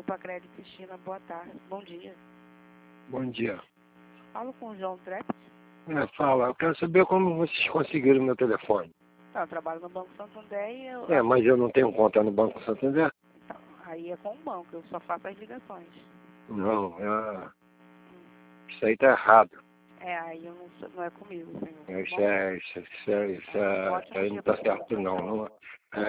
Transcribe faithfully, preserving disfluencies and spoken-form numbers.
Lupacred Cristina, boa tarde. Bom dia. Bom dia. Falo com o João Trept. É, fala, eu quero saber como vocês conseguiram meu telefone. Tá, eu trabalho no Banco Santander e eu... É, mas eu não tenho conta no Banco Santander? Então, aí é com o banco, eu só faço as ligações. Não, é... isso aí tá errado. É, aí eu não, sou- não é comigo, senhor. Isso é, isso, é- isso, é- isso, é- isso aí não tá certo não. não